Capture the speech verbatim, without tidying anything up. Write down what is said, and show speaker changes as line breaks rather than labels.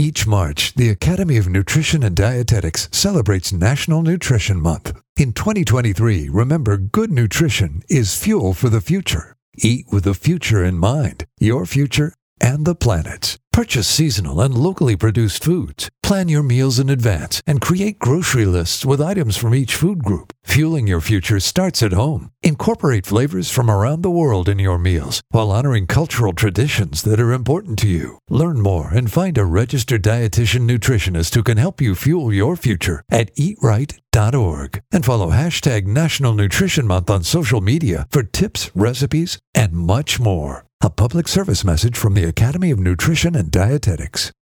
Each March, the Academy of Nutrition and Dietetics celebrates National Nutrition Month. In twenty twenty-three, remember good nutrition is fuel for the future. Eat with the future in mind, your future and the planet's. Purchase seasonal and locally produced foods. Plan your meals in advance and create grocery lists with items from each food group. Fueling your future starts at home. Incorporate flavors from around the world in your meals while honoring cultural traditions that are important to you. Learn more and find a registered dietitian nutritionist who can help you fuel your future at eat right dot org. And follow hashtag National Nutrition Month on social media for tips, recipes, and much more. A public service message from the Academy of Nutrition and Dietetics.